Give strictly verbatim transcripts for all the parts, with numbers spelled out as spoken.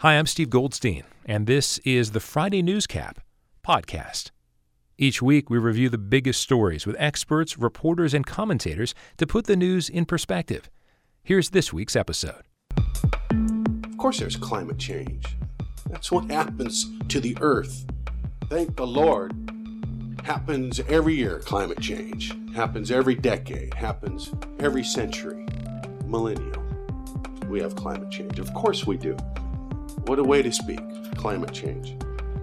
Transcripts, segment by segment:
Hi, I'm Steve Goldstein, and this is the Friday Newscap podcast. Each week, we review the biggest stories with experts, reporters, and commentators to put the news in perspective. Here's this week's episode. Of course there's climate change. That's what happens to the earth. Thank the Lord. Happens every year, climate change. Happens every decade. Happens every century. Millennial. We have climate change. Of course we do. What a way to speak. Climate change.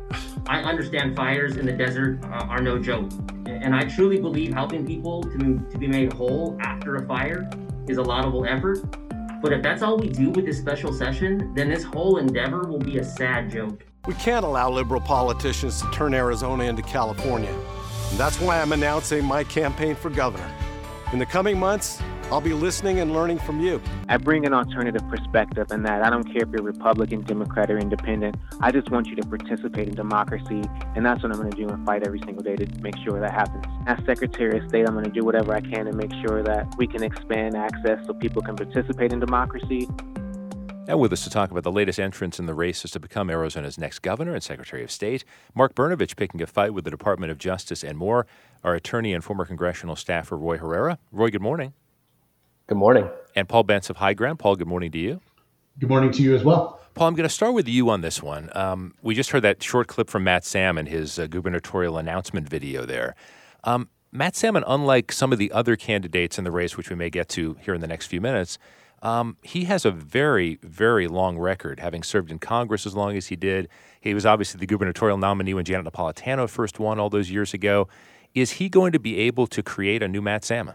I understand fires in the desert uh, are no joke. And I truly believe helping people to, to be made whole after a fire is a laudable effort. But if that's all we do with this special session, then this whole endeavor will be a sad joke. We can't allow liberal politicians to turn Arizona into California. And that's why I'm announcing my campaign for governor. In the coming months, I'll be listening and learning from you. I bring an alternative perspective in that I don't care if you're Republican, Democrat, or Independent. I just want you to participate in democracy, and that's what I'm going to do and fight every single day to make sure that happens. As Secretary of State, I'm going to do whatever I can to make sure that we can expand access so people can participate in democracy. Now with us to talk about the latest entrance in the races to become Arizona's next governor and Secretary of State, Mark Brnovich picking a fight with the Department of Justice and more, our attorney and former congressional staffer Roy Herrera. Roy, good morning. Good morning. And Paul Bentz of High Ground. Paul, good morning to you. Good morning to you as well. Paul, I'm going to start with you on this one. Um, we just heard that short clip from Matt Salmon, his uh, gubernatorial announcement video there. Um, Matt Salmon, unlike some of the other candidates in the race, which we may get to here in the next few minutes, um, he has a very, very long record, having served in Congress as long as he did. He was obviously the gubernatorial nominee when Janet Napolitano first won all those years ago. Is he going to be able to create a new Matt Salmon?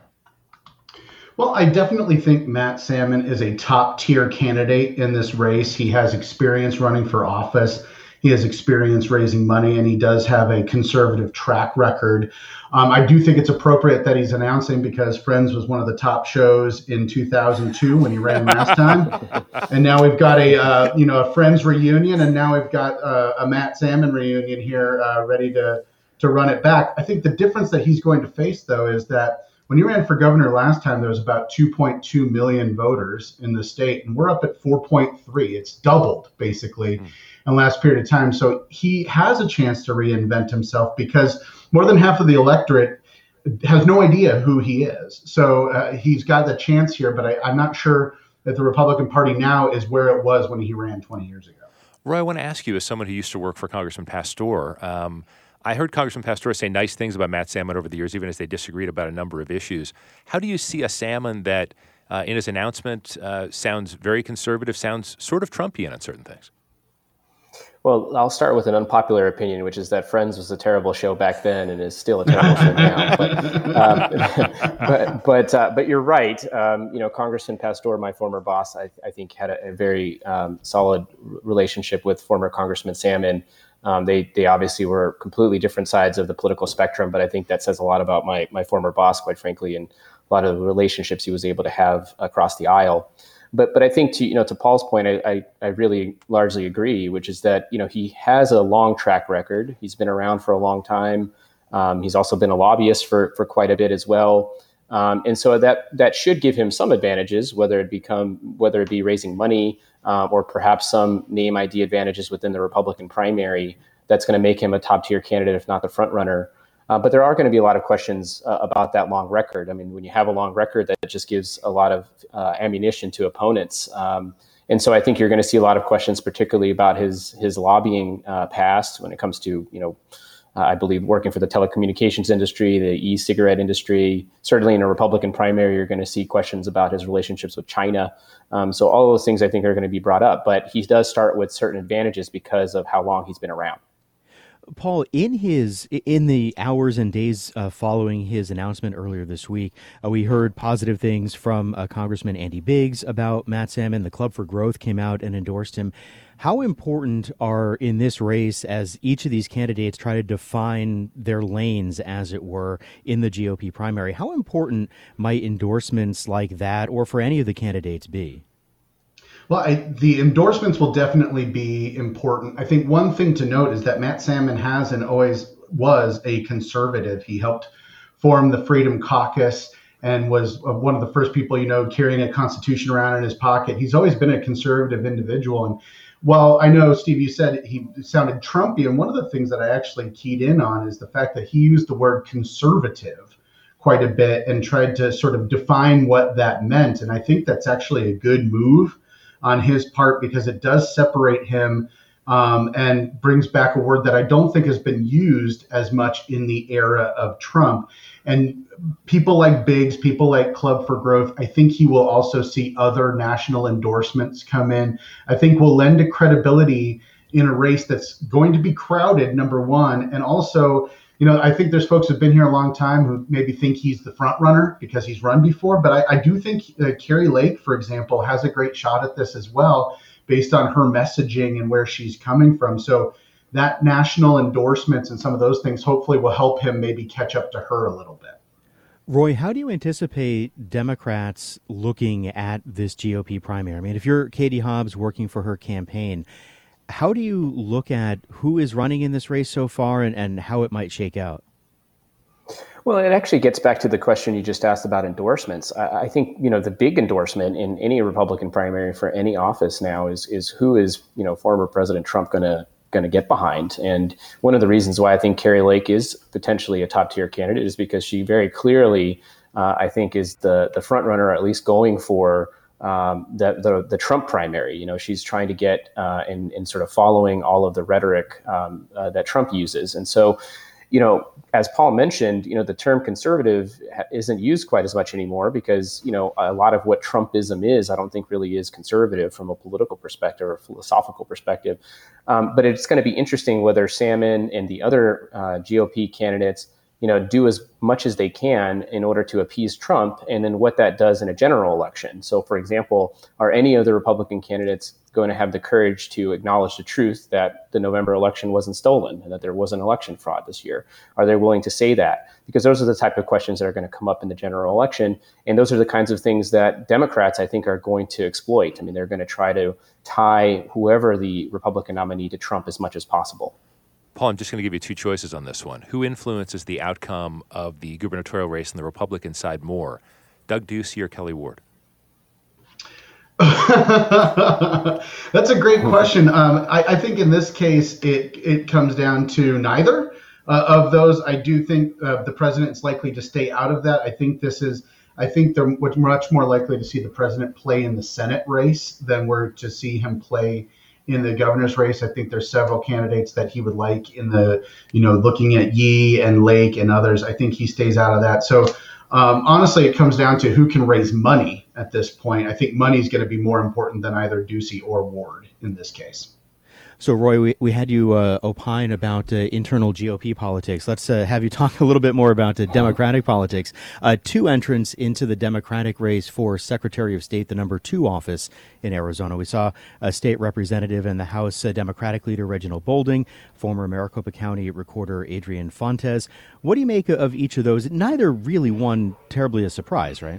Well, I definitely think Matt Salmon is a top-tier candidate in this race. He has experience running for office. He has experience raising money, and he does have a conservative track record. Um, I do think it's appropriate that he's announcing because Friends was one of the top shows in two thousand two when he ran last time. And now we've got a uh, you know a Friends reunion, and now we've got uh, a Matt Salmon reunion here uh, ready to, to run it back. I think the difference that he's going to face, though, is that when he ran for governor last time, there was about two point two million voters in the state, and we're up at four point three. It's doubled, basically, mm. in the last period of time. So he has a chance to reinvent himself because more than half of the electorate has no idea who he is. So uh, he's got the chance here, but I, I'm not sure that the Republican Party now is where it was when he ran twenty years ago. Roy, I want to ask you, as someone who used to work for Congressman Pastor, um, I heard Congressman Pastor say nice things about Matt Salmon over the years, even as they disagreed about a number of issues. How do you see a Salmon that, uh, in his announcement, uh, sounds very conservative, sounds sort of Trumpian on certain things? Well, I'll start with an unpopular opinion, which is that Friends was a terrible show back then and is still a terrible show now. But, um, but but, uh, but you're right. Um, you know, Congressman Pastor, my former boss, I, I think had a, a very um, solid relationship with former Congressman Salmon. Um, they they obviously were completely different sides of the political spectrum, but I think that says a lot about my my former boss, quite frankly, and a lot of the relationships he was able to have across the aisle. But but I think to you know to Paul's point, I, I I really largely agree, which is that you know he has a long track record. He's been around for a long time. Um, he's also been a lobbyist for for quite a bit as well. Um, and so that that should give him some advantages, whether it become whether it be raising money uh, or perhaps some name I D advantages within the Republican primary. That's going to make him a top tier candidate, if not the front runner. Uh, but there are going to be a lot of questions uh, about that long record. I mean, when you have a long record, that just gives a lot of uh, ammunition to opponents. Um, and so I think you're going to see a lot of questions, particularly about his his lobbying uh, past when it comes to you know. Uh, I believe working for the telecommunications industry, the e-cigarette industry. Certainly in a Republican primary, you're going to see questions about his relationships with China. Um, so all of those things I think are going to be brought up. But he does start with certain advantages because of how long he's been around. Paul, in his in the hours and days uh, following his announcement earlier this week, uh, we heard positive things from uh, Congressman Andy Biggs about Matt Salmon. The Club for Growth came out and endorsed him. How important are in this race, as each of these candidates try to define their lanes, as it were, in the G O P primary, how important might endorsements like that, or for any of the candidates, be? Well, I, the endorsements will definitely be important. I think one thing to note is that Matt Salmon has and always was a conservative. He helped form the Freedom Caucus and was one of the first people, you know, carrying a constitution around in his pocket. He's always been a conservative individual. And while I know, Steve, you said he sounded Trumpian, one of the things that I actually keyed in on is the fact that he used the word conservative quite a bit and tried to sort of define what that meant. And I think that's actually a good move on his part, because it does separate him um, and brings back a word that I don't think has been used as much in the era of Trump. And people like Biggs, people like Club for Growth, I think he will also see other national endorsements come in. I think will lend to credibility in a race that's going to be crowded, number one. And also, you know, I think there's folks who've been here a long time who maybe think he's the front runner because he's run before. But I, I do think uh, Kari Lake, for example, has a great shot at this as well, based on her messaging and where she's coming from. So that national endorsements and some of those things hopefully will help him maybe catch up to her a little bit. Roy, how do you anticipate Democrats looking at this G O P primary? I mean, if you're Katie Hobbs working for her campaign, how do you look at who is running in this race so far and, and how it might shake out? Well, it actually gets back to the question you just asked about endorsements. I, I think, you know, the big endorsement in any Republican primary for any office now is is who is, you know, former President Trump going to going to get behind. And one of the reasons why I think Kari Lake is potentially a top tier candidate is because she very clearly, uh, I think, is the the front runner, at least going for um, the, the the Trump primary. You know, she's trying to get uh, and, and sort of following all of the rhetoric um, uh, that Trump uses. And so, you know, as Paul mentioned, you know, the term conservative isn't used quite as much anymore because, you know, a lot of what Trumpism is, I don't think really is conservative from a political perspective or philosophical perspective. Um, but it's going to be interesting whether Salmon and the other uh, G O P candidates, you know, do as much as they can in order to appease Trump, and then what that does in a general election. So, for example, are any of the Republican candidates going to have the courage to acknowledge the truth that the November election wasn't stolen and that there was an election fraud this year? Are they willing to say that? Because those are the type of questions that are going to come up in the general election. And those are the kinds of things that Democrats, I think, are going to exploit. I mean, they're going to try to tie whoever the Republican nominee to Trump as much as possible. Paul, I'm just going to give you two choices on this one. Who influences the outcome of the gubernatorial race on the Republican side more, Doug Ducey or Kelly Ward? That's a great question. Um, I, I think in this case, it it comes down to neither uh, of those. I do think uh, the president is likely to stay out of that. I think this is. I think they're much more likely to see the president play in the Senate race than we're to see him play in the governor's race. I think there's several candidates that he would like in the, you know, looking at Yee and Lake and others. I think he stays out of that. So um, honestly, it comes down to who can raise money at this point. I think money is going to be more important than either Ducey or Ward in this case. So, Roy, we, we had you uh, opine about uh, internal G O P politics. Let's uh, have you talk a little bit more about uh, Democratic politics. Uh, two entrants into the Democratic race for Secretary of State, the number two office in Arizona. We saw a state representative and the House uh, Democratic leader Reginald Boulding, former Maricopa County recorder Adrian Fontes. What do you make of each of those? Neither really one terribly a surprise, right?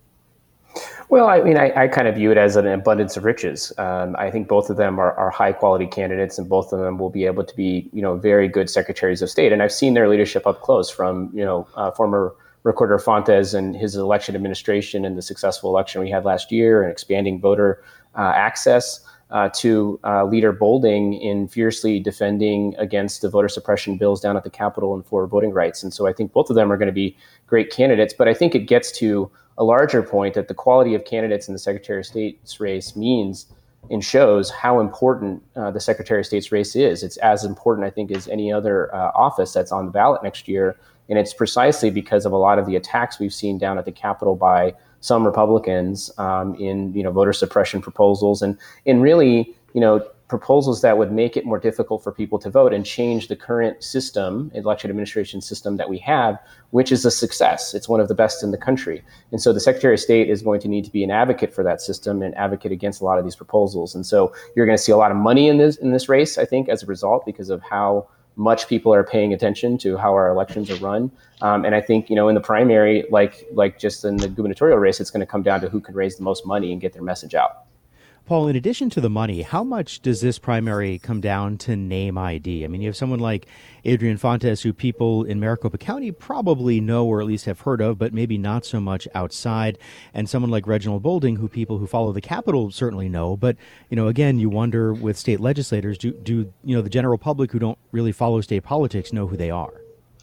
Well, I mean, I, I kind of view it as an abundance of riches. Um, I think both of them are, are high quality candidates, and both of them will be able to be, you know, very good secretaries of state. And I've seen their leadership up close, from, you know, uh, former Recorder Fontes and his election administration and the successful election we had last year and expanding voter uh, access uh, to uh, Leader Boulding in fiercely defending against the voter suppression bills down at the Capitol and for voting rights. And so I think both of them are going to be great candidates. But I think it gets to a larger point that the quality of candidates in the Secretary of State's race means and shows how important uh, the Secretary of State's race is. It's as important, I think, as any other uh, office that's on the ballot next year. And it's precisely because of a lot of the attacks we've seen down at the Capitol by some Republicans um, in, you know, voter suppression proposals and, and really, you know, proposals that would make it more difficult for people to vote and change the current system, election administration system that we have, which is a success. It's one of the best in the country. And so the Secretary of State is going to need to be an advocate for that system and advocate against a lot of these proposals. And so you're going to see a lot of money in this in this race, I think, as a result, because of how much people are paying attention to how our elections are run. Um, and I think, you know, in the primary, like like just in the gubernatorial race, it's going to come down to who can raise the most money and get their message out. Paul, in addition to the money, how much does this primary come down to name I D? I mean, you have someone like Adrian Fontes, who people in Maricopa County probably know or at least have heard of, but maybe not so much outside, and someone like Reginald Boulding, who people who follow the Capitol certainly know. But, you know, again, you wonder with state legislators, do, do you know, the general public who don't really follow state politics know who they are?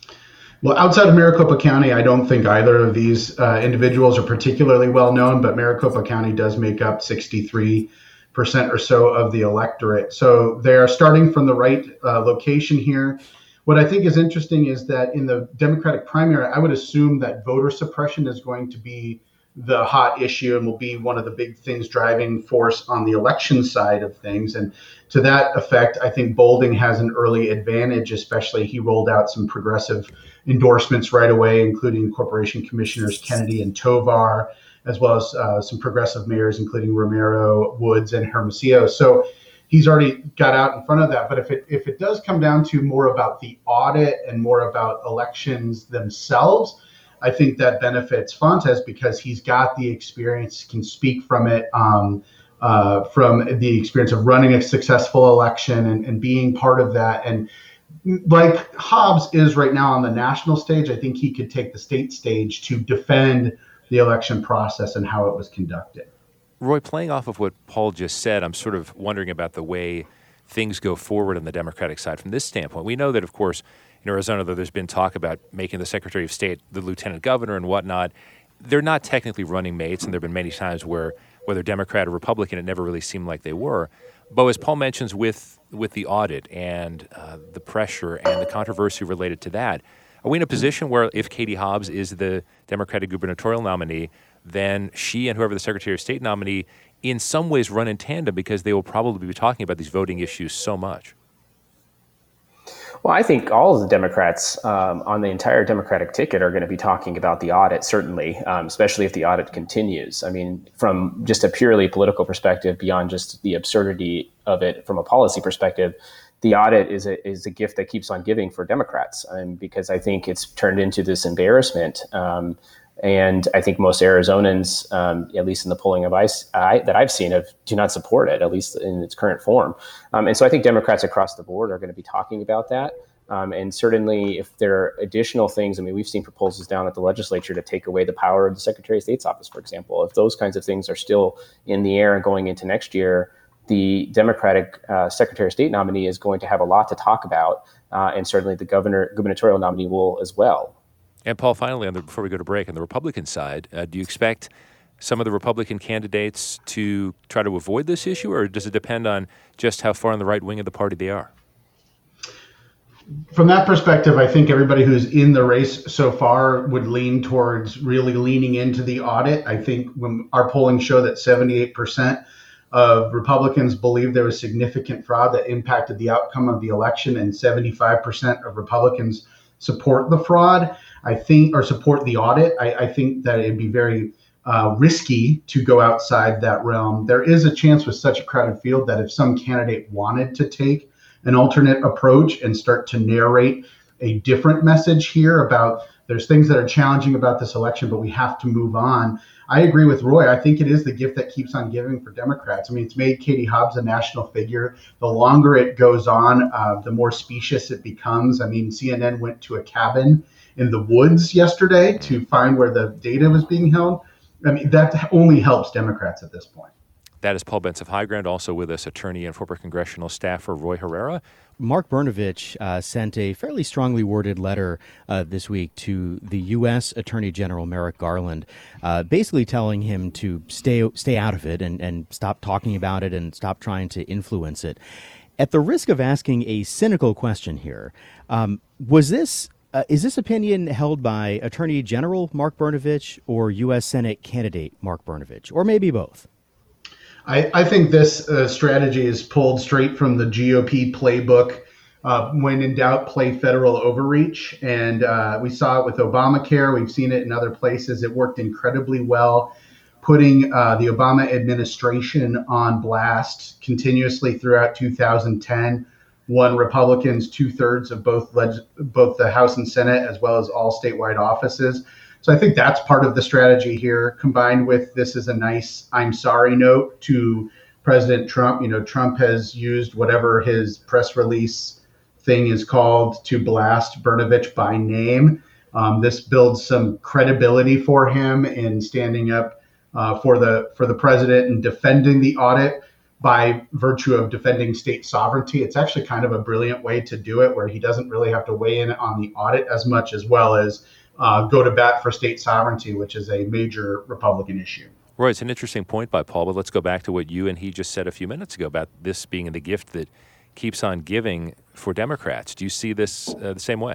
Well, outside of Maricopa County, I don't think either of these uh, individuals are particularly well known, but Maricopa County does make up sixty-three percent or so of the electorate. So they are starting from the right uh, location here. What I think is interesting is that in the Democratic primary, I would assume that voter suppression is going to be the hot issue and will be one of the big things driving force on the election side of things. And to that effect, I think Boulding has an early advantage, especially he rolled out some progressive endorsements right away, including Corporation Commissioners Kennedy and Tovar, as well as uh, some progressive mayors, including Romero, Woods, and Hermosillo. So he's already got out in front of that. But if it if it does come down to more about the audit and more about elections themselves, I think that benefits Fontes because he's got the experience, can speak from it, um, uh, from the experience of running a successful election and, and being part of that. And like Hobbs is right now on the national stage, I think he could take the state stage to defend the election process and how it was conducted. Roy, playing off of what Paul just said, I'm sort of wondering about the way things go forward on the Democratic side from this standpoint. We know that, of course, in Arizona, though, there's been talk about making the Secretary of State the lieutenant governor and whatnot. They're not technically running mates, and there have been many times where, whether Democrat or Republican, it never really seemed like they were. But as Paul mentions with, with the audit and uh, the pressure and the controversy related to that, are we in a position where if Katie Hobbs is the Democratic gubernatorial nominee, then she and whoever the Secretary of State nominee in some ways run in tandem because they will probably be talking about these voting issues so much? Well, I think all of the Democrats um, on the entire Democratic ticket are going to be talking about the audit, certainly, um, especially if the audit continues. I mean, from just a purely political perspective, beyond just the absurdity of it from a policy perspective, the audit is a, is a gift that keeps on giving for Democrats, um, because I think it's turned into this embarrassment. Um, and I think most Arizonans, um, at least in the polling of I, I, that I've seen, have, do not support it, at least in its current form. Um, and so I think Democrats across the board are going to be talking about that. Um, and certainly if there are additional things, I mean, we've seen proposals down at the legislature to take away the power of the Secretary of State's office, for example. If those kinds of things are still in the air and going into next year, the Democratic uh, Secretary of State nominee is going to have a lot to talk about. Uh, and certainly the governor gubernatorial nominee will as well. And Paul, finally, on the, before we go to break, on the Republican side, uh, do you expect some of the Republican candidates to try to avoid this issue, or does it depend on just how far on the right wing of the party they are? From that perspective, I think everybody who's in the race so far would lean towards really leaning into the audit. I think when our polling showed that seventy-eight percent of Republicans believe there was significant fraud that impacted the outcome of the election, and seventy-five percent of Republicans support the fraud, I think, or support the audit. I, I think that it'd be very uh, risky to go outside that realm. There is a chance with such a crowded field that if some candidate wanted to take an alternate approach and start to narrate a different message here about there's things that are challenging about this election, but we have to move on. I agree with Roy. I think it is the gift that keeps on giving for Democrats. I mean, it's made Katie Hobbs a national figure. The longer it goes on, uh, the more specious it becomes. I mean, C N N went to a cabin in the woods yesterday to find where the data was being held. I mean, that only helps Democrats at this point. That is Paul Bentz of High Ground, also with us, attorney and former congressional staffer Roy Herrera. Mark Brnovich uh, sent a fairly strongly worded letter uh, this week to the U S Attorney General Merrick Garland, uh, basically telling him to stay stay out of it and, and stop talking about it and stop trying to influence it. At the risk of asking a cynical question here, um, was this uh, is this opinion held by Attorney General Mark Brnovich or U S Senate candidate Mark Brnovich, or maybe both? I, I think this uh, strategy is pulled straight from the G O P playbook. Uh, when in doubt, play federal overreach. And uh, we saw it with Obamacare. We've seen it in other places. It worked incredibly well, putting uh, the Obama administration on blast continuously throughout two thousand ten. Won Republicans two-thirds of both leg- both the House and Senate, as well as all statewide offices. So I think that's part of the strategy here, combined with this is a nice I'm sorry note to President Trump. You know, Trump has used whatever his press release thing is called to blast Brnovich by name. Um, this builds some credibility for him in standing up uh, for the for the president and defending the audit by virtue of defending state sovereignty. It's actually kind of a brilliant way to do it, where he doesn't really have to weigh in on the audit as much, as well as uh, go to bat for state sovereignty, which is a major Republican issue. Roy, it's an interesting point by Paul, but let's go back to what you and he just said a few minutes ago about this being the gift that keeps on giving for Democrats. Do you see this uh, the same way?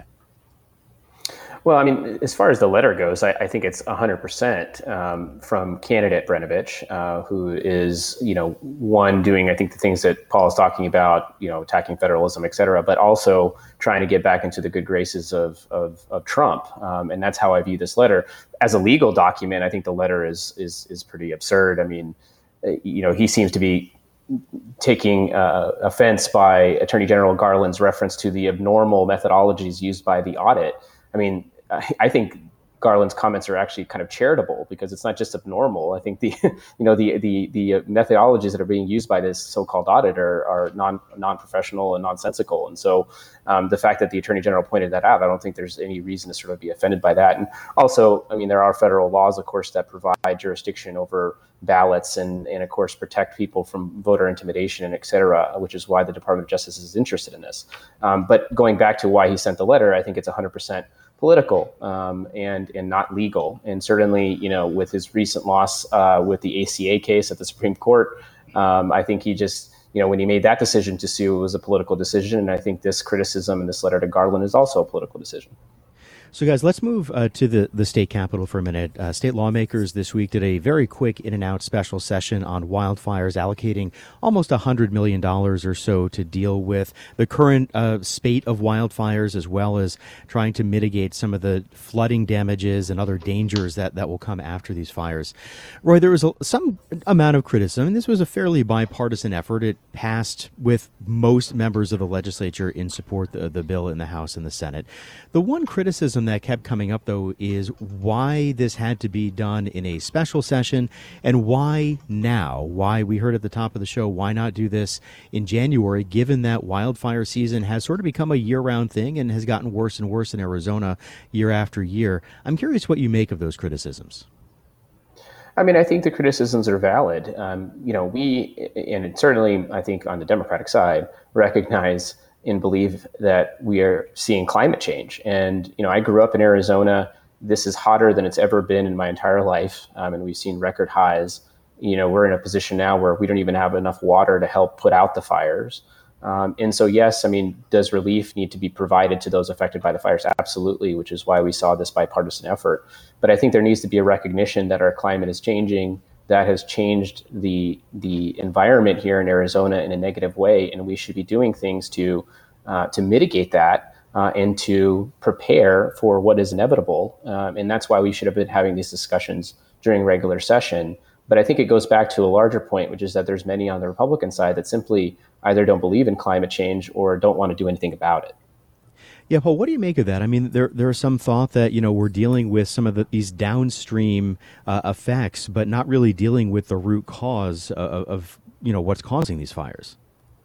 Well, I mean, as far as the letter goes, I, I think it's one hundred percent um, from candidate Brnovich, uh, who is, you know, one, doing, I think, the things that Paul is talking about, you know, attacking federalism, et cetera, but also trying to get back into the good graces of of, of Trump. Um, and that's how I view this letter. As a legal document, I think the letter is is is pretty absurd. I mean, you know, he seems to be taking uh, offense by Attorney General Garland's reference to the abnormal methodologies used by the audit. I mean, I think Garland's comments are actually kind of charitable, because it's not just abnormal. I think the, you know, the the the methodologies that are being used by this so-called audit are, are non non-professional and nonsensical. And so um, the fact that the Attorney General pointed that out, I don't think there's any reason to sort of be offended by that. And also, I mean, there are federal laws, of course, that provide jurisdiction over ballots and, and of course, protect people from voter intimidation and et cetera, which is why the Department of Justice is interested in this. Um, but going back to why he sent the letter, I think it's one hundred percent political um, and and not legal. And certainly, you know, with his recent loss uh, with the A C A case at the Supreme Court, um, I think he just, you know, when he made that decision to sue, it was a political decision. And I think this criticism in this letter to Garland is also a political decision. So, guys, let's move uh, to the, the state capitol for a minute. Uh, state lawmakers this week did a very quick in and out special session on wildfires, allocating almost one hundred million dollars or so to deal with the current uh, spate of wildfires, as well as trying to mitigate some of the flooding damages and other dangers that, that will come after these fires. Roy, there was a, some amount of criticism, and this was a fairly bipartisan effort. It passed with most members of the legislature in support of the, the bill in the House and the Senate. The one criticism that kept coming up, though, is why this had to be done in a special session, and why now? Why, we heard at the top of the show, why not do this in January, given that wildfire season has sort of become a year-round thing and has gotten worse and worse in Arizona year after year. I'm curious what you make of those criticisms. I mean, I think the criticisms are valid. Um, you know, we, and certainly I think on the Democratic side, recognize and believe that we are seeing climate change. And, you know, I grew up in Arizona. This is hotter than it's ever been in my entire life. Um, and we've seen record highs. You know, we're in a position now where we don't even have enough water to help put out the fires. Um, and so, yes, I mean, does relief need to be provided to those affected by the fires? Absolutely, which is why we saw this bipartisan effort. But I think there needs to be a recognition that our climate is changing. That has changed the the environment here in Arizona in a negative way, and we should be doing things to uh, to mitigate that uh, and to prepare for what is inevitable. Um, and that's why we should have been having these discussions during regular session. But I think it goes back to a larger point, which is that there's many on the Republican side that simply either don't believe in climate change or don't want to do anything about it. Yeah, Paul, what do you make of that? I mean, there there is some thought that, you know, we're dealing with some of the, these downstream uh, effects, but not really dealing with the root cause of, of, you know, what's causing these fires.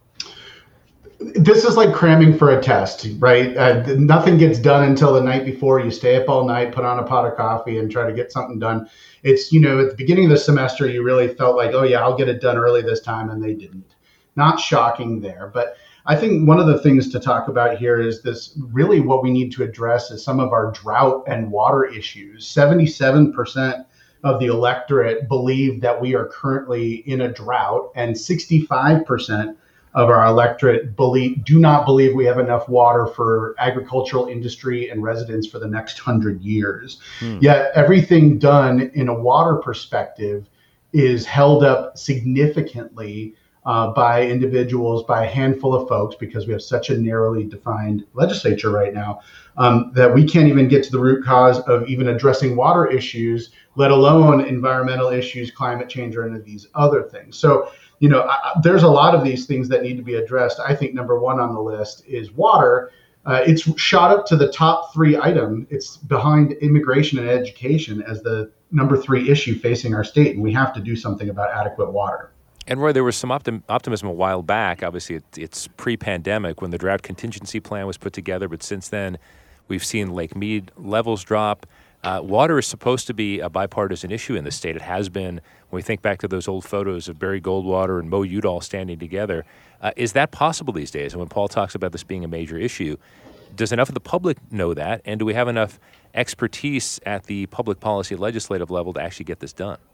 This is like cramming for a test, right? Uh, nothing gets done until the night before. You stay up all night, put on a pot of coffee, and try to get something done. It's, you know, at the beginning of the semester, you really felt like, oh, yeah, I'll get it done early this time, and they didn't. Not shocking there, but I think one of the things to talk about here is this, really what we need to address is some of our drought and water issues. seventy-seven percent of the electorate believe that we are currently in a drought, and sixty-five percent of our electorate believe, do not believe we have enough water for agricultural industry and residents for the next hundred years. Hmm. Yet everything done in a water perspective is held up significantly Uh, by individuals, by a handful of folks, because we have such a narrowly defined legislature right now, um, that we can't even get to the root cause of even addressing water issues, let alone environmental issues, climate change, or any of these other things. So, you know, I, there's a lot of these things that need to be addressed. I think number one on the list is water. Uh, it's shot up to the top three item. It's behind immigration and education as the number three issue facing our state, and we have to do something about adequate water. And Roy, there was some optim- optimism a while back. Obviously, it, it's pre-pandemic when the drought contingency plan was put together, but since then, we've seen Lake Mead levels drop. Uh, water is supposed to be a bipartisan issue in the state. It has been. When we think back to those old photos of Barry Goldwater and Mo Udall standing together, uh, is that possible these days? And when Paul talks about this being a major issue, does enough of the public know that? And do we have enough expertise at the public policy legislative level to actually get this done?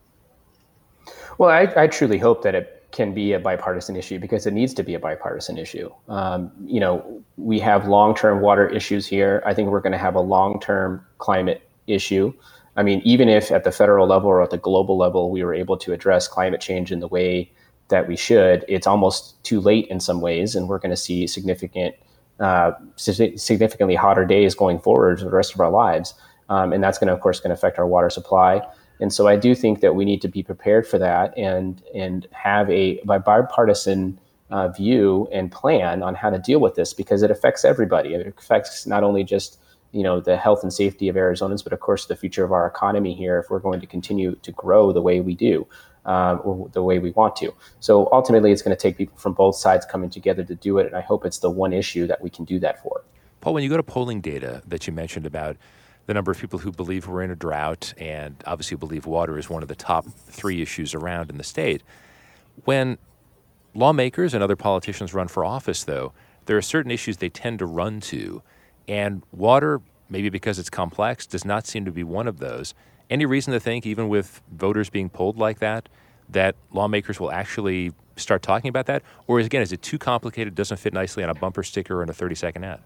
Well, I, I truly hope that it can be a bipartisan issue because it needs to be a bipartisan issue. Um, you know, we have long-term water issues here. I think we're going to have a long-term climate issue. I mean, even if at the federal level or at the global level, we were able to address climate change in the way that we should, it's almost too late in some ways. And we're going to see significant, uh, significantly hotter days going forward for the rest of our lives. Um, and that's going to, of course, going to affect our water supply. And so I do think that we need to be prepared for that and and have a bipartisan uh, view and plan on how to deal with this because it affects everybody. It affects not only just you know the health and safety of Arizonans, but of course the future of our economy here if we're going to continue to grow the way we do, um, or the way we want to. So ultimately, it's going to take people from both sides coming together to do it. And I hope it's the one issue that we can do that for. Paul, when you go to polling data that you mentioned about the number of people who believe we're in a drought and obviously believe water is one of the top three issues around in the state. When lawmakers and other politicians run for office, though, there are certain issues they tend to run to. And water, maybe because it's complex, does not seem to be one of those. Any reason to think, even with voters being polled like that, that lawmakers will actually start talking about that? Or, again, is it too complicated, doesn't fit nicely on a bumper sticker or in a thirty-second ad?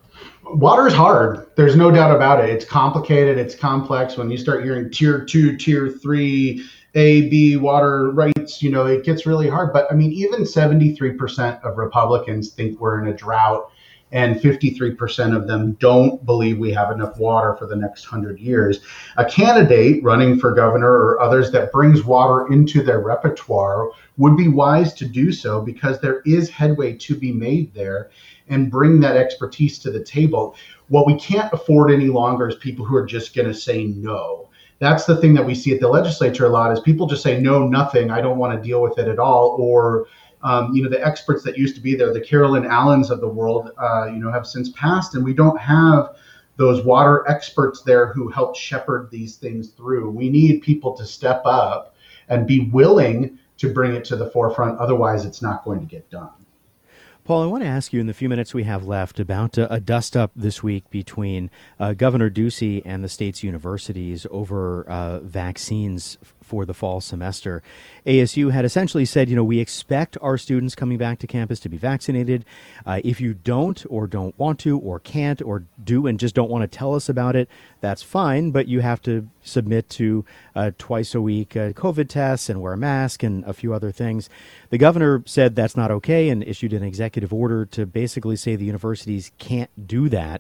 Water is hard. There's no doubt about it. It's complicated. It's complex. When you start hearing tier two, tier three, A, B, water rights, you know, it gets really hard. But I mean, even seventy-three percent of Republicans think we're in a drought and fifty-three percent of them don't believe we have enough water for the next hundred years. A candidate running for governor or others that brings water into their repertoire would be wise to do so because there is headway to be made there and bring that expertise to the table. What we can't afford any longer is people who are just going to say no. That's the thing that we see at the legislature a lot is people just say, no, nothing. I don't want to deal with it at all. Or, um, you know, the experts that used to be there, the Carolyn Allens of the world, uh, you know, have since passed. And we don't have those water experts there who help shepherd these things through. We need people to step up and be willing to bring it to the forefront. Otherwise, it's not going to get done. Paul, I want to ask you in the few minutes we have left about uh, a dust-up this week between uh, Governor Ducey and the state's universities over uh, vaccines f- for the fall semester. A S U had essentially said, you know, we expect our students coming back to campus to be vaccinated. Uh, if you don't or don't want to or can't or do and just don't want to tell us about it, that's fine, but you have to submit to uh, twice a week uh, COVID tests and wear a mask and a few other things. The governor said that's not okay and issued an executive order to basically say the universities can't do that.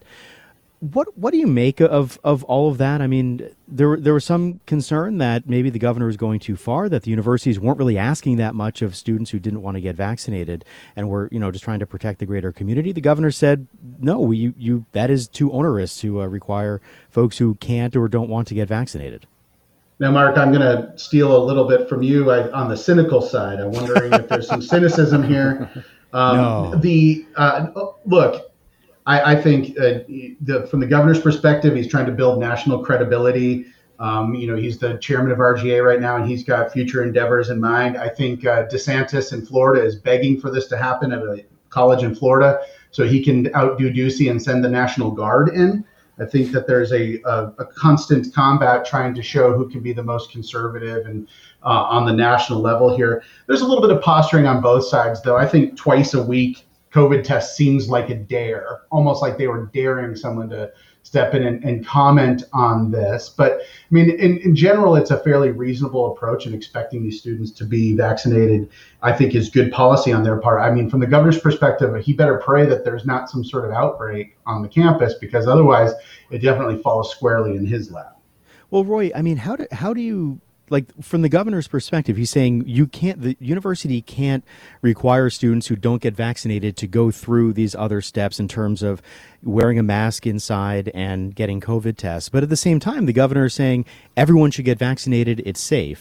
What what do you make of, of all of that? I mean, there there was some concern that maybe the governor was going too far, that the universities weren't really asking that much of students who didn't want to get vaccinated and were, you know, just trying to protect the greater community. The governor said, no, you, you that is too onerous to uh, require folks who can't or don't want to get vaccinated. Now, Mark, I'm going to steal a little bit from you I, on the cynical side. I'm wondering if there's some cynicism here. Um, no. The uh, look. I, I think uh, the, from the governor's perspective, he's trying to build national credibility. Um, you know, he's the chairman of R G A right now, and he's got future endeavors in mind. I think uh, DeSantis in Florida is begging for this to happen at a college in Florida so he can outdo Ducey and send the National Guard in. I think that there's a, a, a constant combat trying to show who can be the most conservative and uh, on the national level here. There's a little bit of posturing on both sides, though. I think twice a week COVID test seems like a dare, almost like they were daring someone to step in and, and comment on this. But I mean, in, in general, it's a fairly reasonable approach, and expecting these students to be vaccinated, I think, is good policy on their part. I mean, from the governor's perspective, he better pray that there's not some sort of outbreak on the campus, because otherwise it definitely falls squarely in his lap. Well, Roy, I mean, how do, how do you, like, from the governor's perspective, he's saying you can't, the university can't require students who don't get vaccinated to go through these other steps in terms of wearing a mask inside and getting COVID tests. But at the same time, the governor is saying everyone should get vaccinated. It's safe.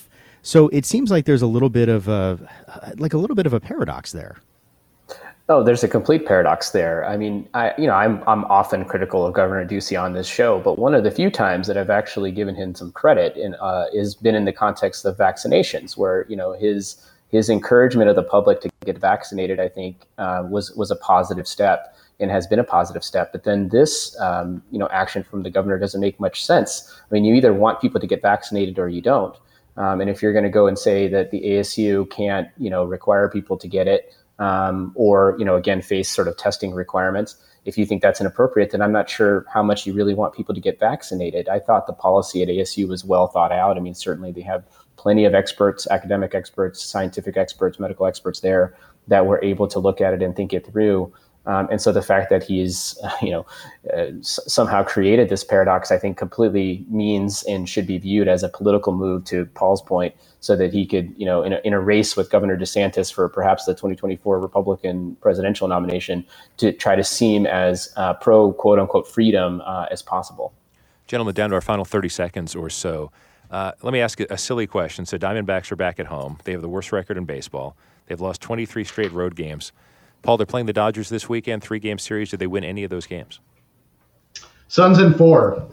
So it seems like there's a little bit of a, like a little bit of a paradox there. Oh, there's a complete paradox there. I mean, I, you know, I'm I'm often critical of Governor Ducey on this show, but one of the few times that I've actually given him some credit in, uh, has been in the context of vaccinations, where you know his his encouragement of the public to get vaccinated, I think, uh, was was a positive step and has been a positive step. But then this, um, you know, action from the governor doesn't make much sense. I mean, you either want people to get vaccinated or you don't. Um, and if you're going to go and say that the A S U can't, you know, require people to get it. Um, or, you know, again, face sort of testing requirements. If you think that's inappropriate, then I'm not sure how much you really want people to get vaccinated. I thought the policy at A S U was well thought out. I mean, certainly they have plenty of experts, academic experts, scientific experts, medical experts there that were able to look at it and think it through. Um, and so the fact that he's, uh, you know, uh, s- somehow created this paradox, I think completely means and should be viewed as a political move, to Paul's point, so that he could, you know, in a, in a race with Governor DeSantis for perhaps the twenty twenty-four Republican presidential nomination, to try to seem as uh, pro quote unquote freedom uh, as possible. Gentlemen, down to our final thirty seconds or so. Uh, let me ask a, a silly question. So Diamondbacks are back at home. They have the worst record in baseball. They've lost twenty-three straight road games. Paul, they're playing the Dodgers this weekend, three-game series. Did they win any of those games? Suns in four.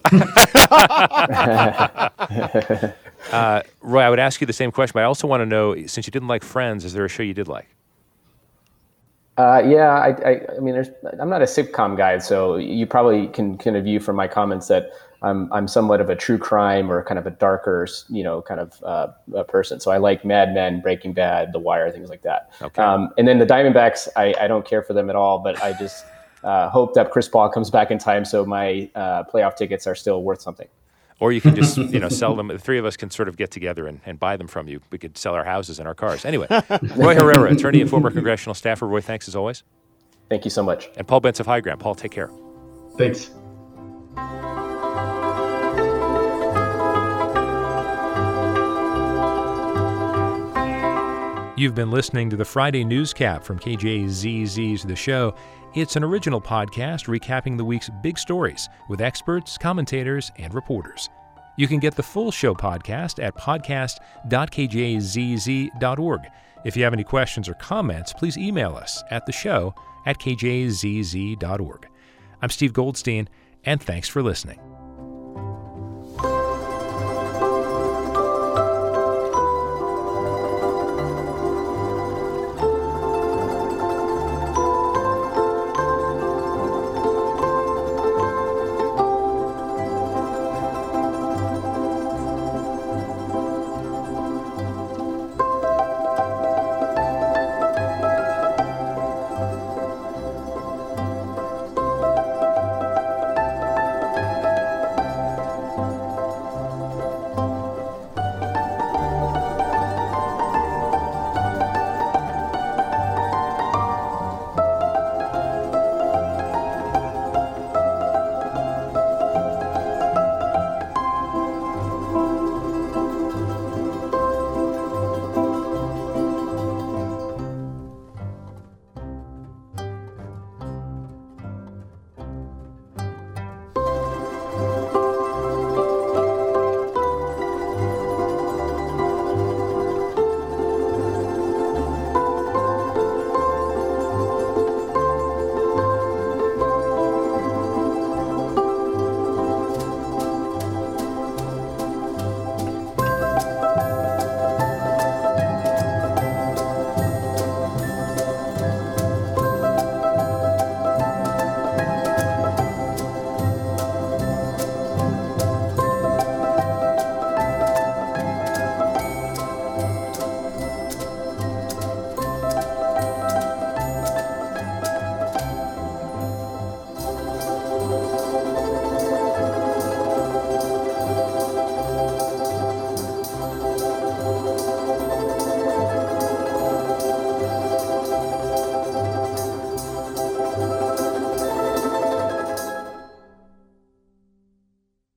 uh, Roy, I would ask you the same question, but I also want to know, since you didn't like Friends, is there a show you did like? Uh, yeah, I, I, I mean, there's, I'm not a sitcom guy, so you probably can kind of view from my comments that I'm I'm somewhat of a true crime or kind of a darker, you know, kind of uh, a person. So I like Mad Men, Breaking Bad, The Wire, things like that. Okay. Um, and then the Diamondbacks, I, I don't care for them at all, but I just uh, hope that Chris Paul comes back in time so my uh, playoff tickets are still worth something. Or you can just, you know, sell them. The three of us can sort of get together and, and buy them from you. We could sell our houses and our cars. Anyway, Roy Herrera, attorney and former congressional staffer. Roy, thanks as always. Thank you so much. And Paul Bentz of High Ground. Paul, take care. Thanks. You've been listening to the Friday Newscap from K J Z Z's The Show. It's an original podcast recapping the week's big stories with experts, commentators, and reporters. You can get the full show podcast at podcast dot k j z z dot org. If you have any questions or comments, please email us at the show at k j z z dot org. I'm Steve Goldstein, and thanks for listening.